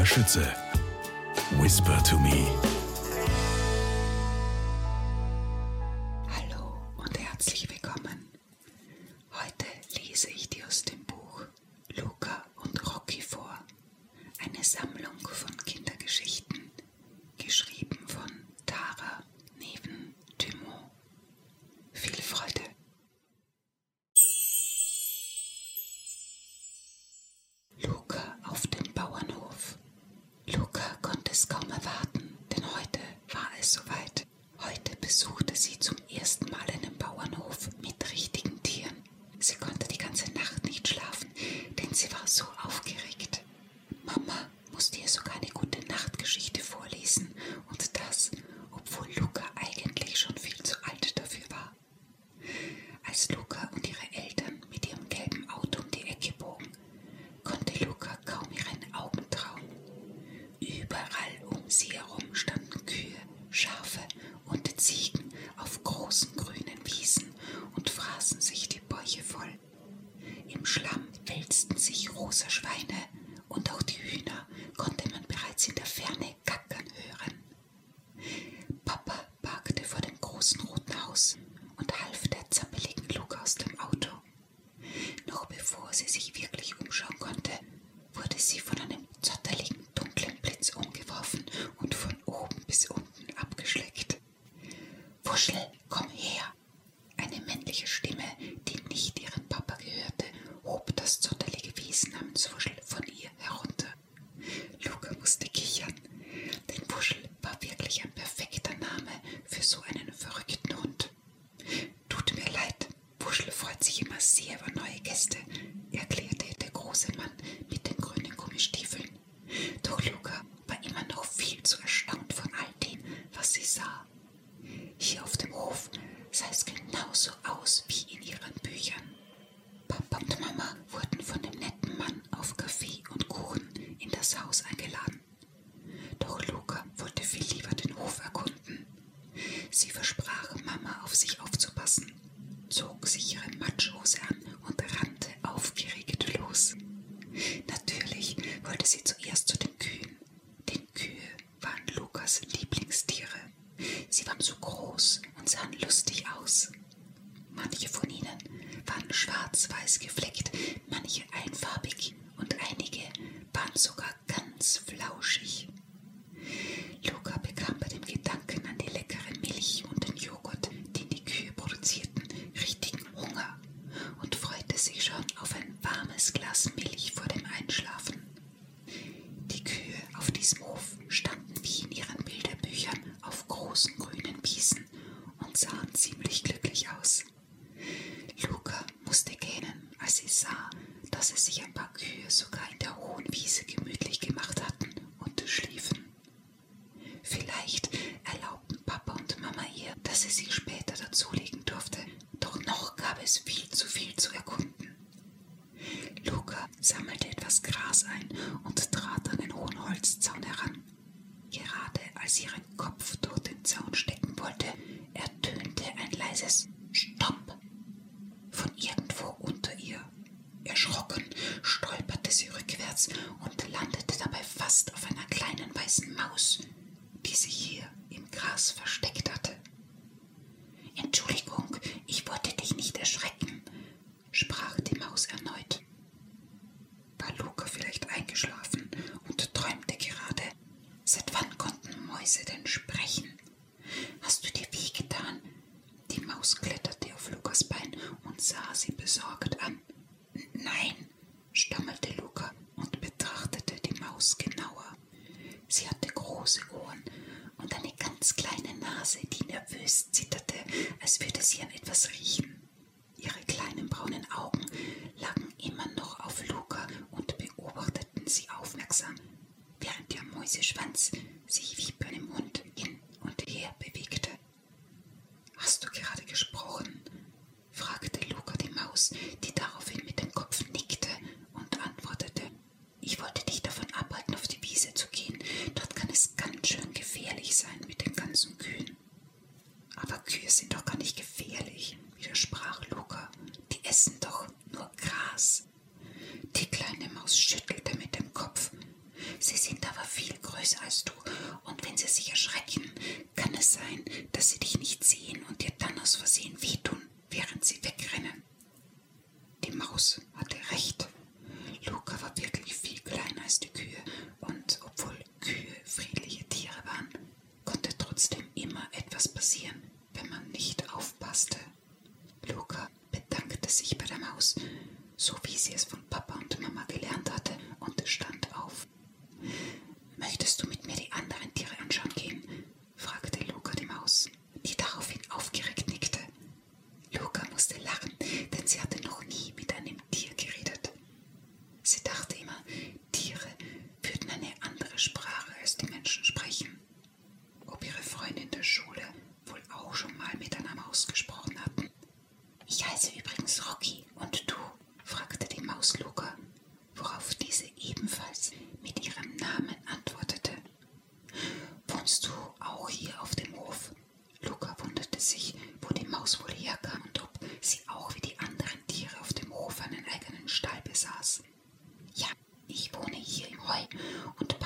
Schütze. Whisper to Me. Hallo und herzlich willkommen. Heute lese ich dir aus dem Buch Luca und Rocky vor. Eine Sammlung von Kindergeschichten, geschrieben von Tara Neven-Dumont. Viel Freude! Luca auf dem Bauernhof. Luca konnte es kaum erwarten, denn heute war es soweit. Heute besuchte sie zum ersten Mal einen Bauernhof mit richtigen Tieren. Sie konnte die ganze Nacht nicht schlafen, denn sie war so aufgeregt. Mama musste ihr sogar eine gute Nachtgeschichte vorlesen, und das, obwohl Luca eigentlich schon viel zu alt dafür war. Als Luca und ihre Eltern mit ihrem gelben Auto um die Ecke bogen, konnte Luca kaum ihren Augen trauen. Überall um sie herum standen Kühe, Schafe und Ziegen auf großen grünen Wiesen und fraßen sich die Bäuche voll. Im Schlamm wälzten sich rosa Schweine und auch die Hühner konnte man bereits in der Ferne gackern hören. Papa parkte vor dem großen roten Haus und half der zappeligen Luca aus dem Auto. Noch bevor sie sich wirklich umschauen konnte, wurde sie von einem zotteligen, dunklen Blitz umgeworfen und von oben bis unten abgeschleckt. »Wuschel, komm her!« Eine männliche Stimme, die nicht ihrem Papa gehörte, hob das zottelige Wesen namens Wuschel von ihr herunter. Luca musste kichern, denn Wuschel war wirklich ein perfekter Name für so einen verrückten Hund. »Tut mir leid, Wuschel freut sich immer sehr über neue Gäste«, erklärte der große Mann mit den grünen Gummistiefeln. Doch Luca war immer noch viel zu erstaunt von all dem, was sie sah. Hier auf dem Hof sah es genauso aus wie in ihren Büchern. Papa und Mama wurden von dem netten Mann auf Kaffee und Kuchen in das Haus eingeladen. Doch Luca wollte viel lieber den Hof erkunden. Sie versprach Mama, auf sich aufzupassen, zog sich ihre Matschhose an und rannte aufgeregt los. Natürlich wollte sie zuerst zu den Kühen, denn Kühe waren Lukas Lieblingstiere. Sie waren so groß und sahen lustig aus. Manche von ihnen waren schwarz-weiß gefleckt, manche einfarbig und einige waren sogar ganz flauschig. Luca bekam bei dem Gedanken an die leckere Milch und den Joghurt, den die Kühe produzierten, richtigen Hunger und freute sich schon auf ein warmes Glas Milch vor dem Einschlafen. Die Kühe auf diesem Hof standen wie in ihren Bilderbüchern auf großen grünen Wiesen und sahen ziemlich glücklich aus. Luca musste gähnen, als sie sah, dass es sich ein paar Kühe sogar in der hohen Wiese gemütlich gemacht hatten und schliefen. Vielleicht erlaubten Papa und Mama ihr, dass sie sich später dazulegen durfte, doch noch gab es viel zu erkunden. Luca sammelte etwas Gras ein und trat an den hohen Holzzaun heran. Gerade als sie ihren Kopf durch den Zaun stecken wollte, ertönte ein leises »Stopp!« von irgendwo unter ihr. Erschrocken stolperte sie rückwärts und landete dabei fast auf einer kleinen weißen Maus, die sich hier im Gras versteckt hatte. »Entschuldigung, ich wollte dich nicht erschrecken«, sprach die Maus erneut. War Luca vielleicht eingeschlafen und träumte gerade? Seit wann konnten Mäuse denn sprechen? »Hast du dir wehgetan?« Die Maus kletterte auf Lukas Bein und sah sie besorgt an. »Nein«, stammelte Luca und betrachtete die Maus genauer. Sie hatte große Ohren und eine ganz kleine Nase, die nervös zitterte, als würde sie an etwas riechen. Ihre kleinen braunen Augen lagen immer noch auf Luca und beobachteten sie aufmerksam, während ihr Mäuseschwanz sich wie bei einem Hund hin und her bewegte. »Hast du gerade gesprochen?«, fragte Luca die Maus, die daraufhin mit dem Kopf nickte und antwortete: »Ich wollte dich davon abhalten, auf die Wiese zu gehen. Dort kann es ganz schön gefährlich sein mit den ganzen Kühen.« »Aber Kühe sind doch gar nicht gefährlich«, widersprach Luca. »Die essen doch nur Gras.« Die kleine Maus schüttelte mit dem Kopf. »Sie sind aber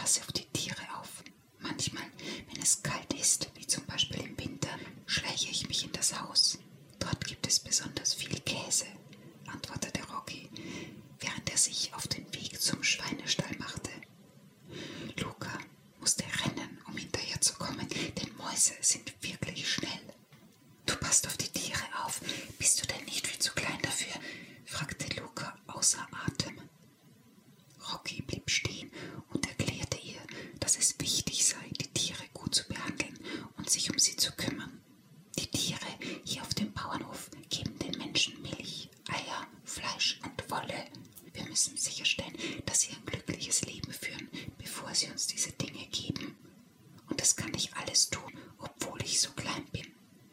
passe auf die Tiere auf. Manchmal, wenn es kalt ist, wie zum Beispiel im Winter, schleiche ich mich in das Haus. Dort gibt es besonders viel Käse, antwortete Rocky, während er sich auf den Weg zum Schweinestall machte. Luca musste rennen, um hinterherzukommen, denn Mäuse sind wirklich schnell. Du passt auf die Tiere auf. Bist du denn nicht viel zu klein dafür? Fragte Luca außer Atem. Rocky blieb stehen und erklärte ihr, dass es wichtig sei, die Tiere gut zu behandeln und sich um sie zu kümmern. Die Tiere hier auf dem Bauernhof geben den Menschen Milch, Eier, Fleisch und Wolle. Wir müssen sicherstellen, dass sie ein glückliches Leben führen, bevor sie uns diese Dinge geben. Und das kann ich alles tun, obwohl ich so klein bin.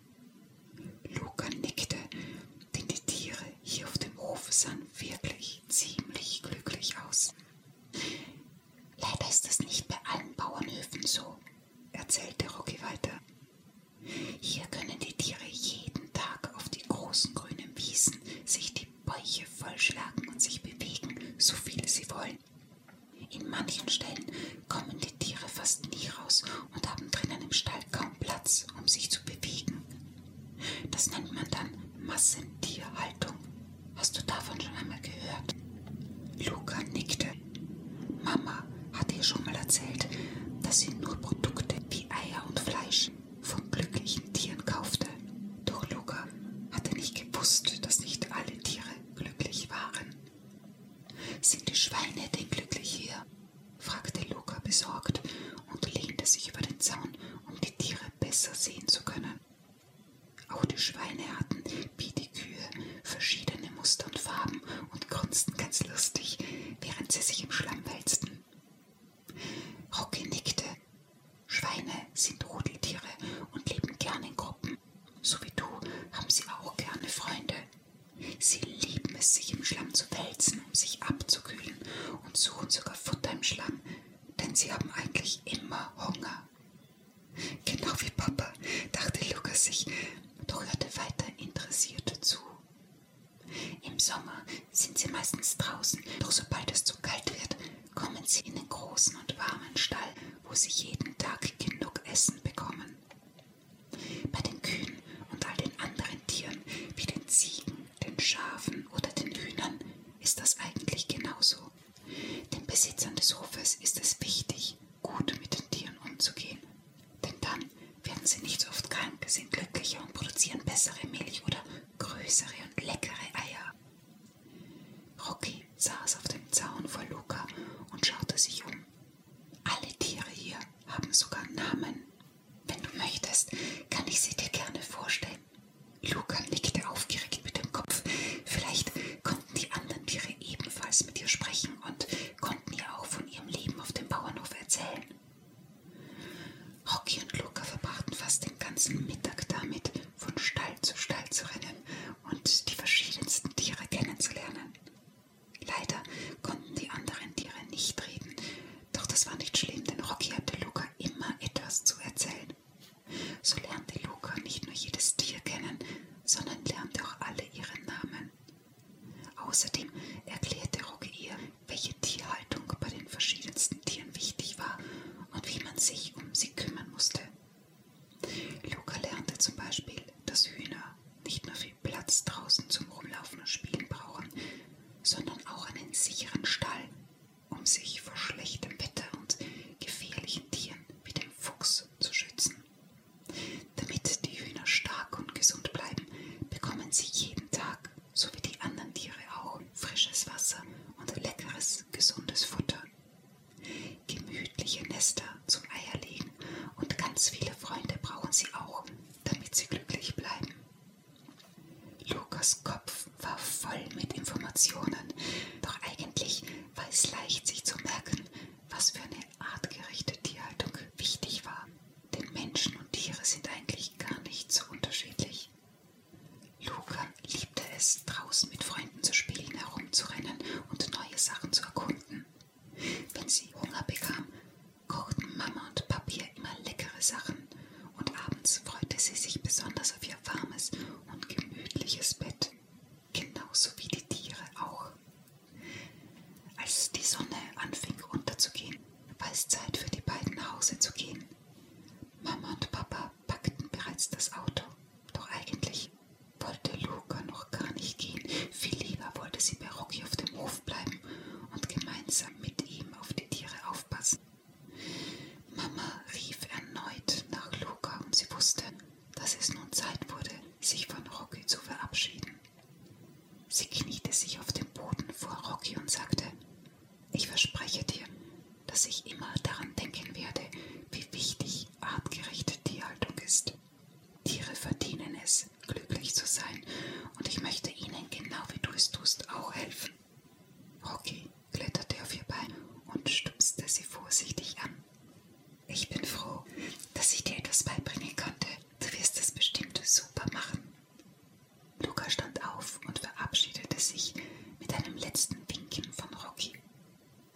Luca nickte, denn die Tiere hier auf dem Hof sahen wirklich ziemlich glücklich aus. Leider ist das nicht bei allen Bauernhöfen so, erzählte Rocky weiter. Hier können die Tiere jeden Tag auf die großen grünen Wiesen sich die Bäuche vollschlagen und sich bewegen, so viel sie wollen. In manchen Stellen kommen die Tiere fast nie raus und haben drinnen im Stall kaum Platz, um sich zu bewegen. Das nennt man dann Massentierhaltung. Hast du davon schon einmal gehört? Luca nickte. Mama hatte ihr schon mal erzählt, dass sie nur Produkte wie Eier und Fleisch von glücklichen Tieren kaufte. Doch Luca hatte nicht gewusst, dass nicht alle Tiere glücklich waren. Sind die Schweine denn glücklich hier? Fragte Luca besorgt und lehnte sich über den Zaun, um die Tiere besser sehen zu können. Auch die Schweine hatten, wie die Kühe, verschiedene Muster und Farben und grunzten ganz lustig, während sie sich im Schlamm wälzten. Rocky nickte. Schweine sind Rudeltiere und leben gern in Gruppen. So wie du haben sie auch gerne Freunde. Sie lieben es, sich im Schlamm zu wälzen, um sich abzukühlen und suchen sogar Futter im Schlamm, denn sie haben eigentlich immer Hunger. Genau wie Papa, dachte Luca sich, doch hörte weiter interessiert zu. Im Sommer sind sie meistens draußen, doch sobald es zu kalt wird, kommen sie in den großen und warmen Stall, wo sie jeden Tag genug Essen bekommen. Bei den Kühen und all den anderen Tieren, wie den Ziegen, den Schafen oder den Hühnern, ist das eigentlich genauso. Den Besitzern des Hofes ist es wichtig, gut mit den Tieren umzugehen, denn dann werden sie nicht so oft krank, sind glücklicher und produzieren bessere Milch oder größere und leckere Eier. Rocky saß auf dem Zaun vor Luca und schaute sich um. Alle Tiere hier haben sogar Namen. Wenn du möchtest, kann ich sie dir gerne vorstellen. Luca nickte aufgeregt mit dem Kopf. Vielleicht konnten die anderen Tiere ebenfalls mit ihr sprechen und konnten ihr auch von ihrem Leben auf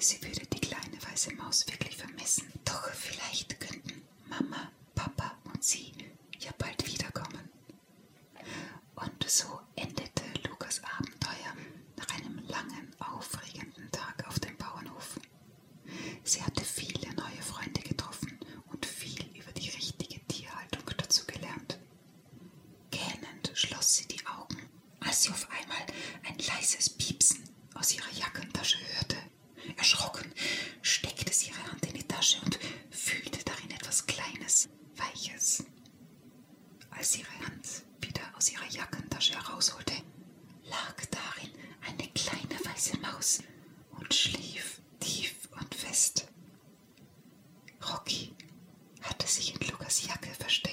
Sie würde die kleine weiße Maus wirklich vermissen. Doch vielleicht könnten Mama, Papa und sie ja bald wiederkommen. Und so endete Lukas Abenteuer nach einem langen, aufregenden Tag auf dem Bauernhof. Sie hatte viele neue Freunde getroffen und viel über die richtige Tierhaltung dazu gelernt. Gähnend schloss sie die Augen, als sie auf einmal ein leises Piepsen aus ihrer Jackentasche hörte. Erschrocken steckte sie ihre Hand in die Tasche und fühlte darin etwas Kleines, Weiches. Als sie ihre Hand wieder aus ihrer Jackentasche herausholte, lag darin eine kleine weiße Maus und schlief tief und fest. Rocky hatte sich in Lukas Jacke versteckt.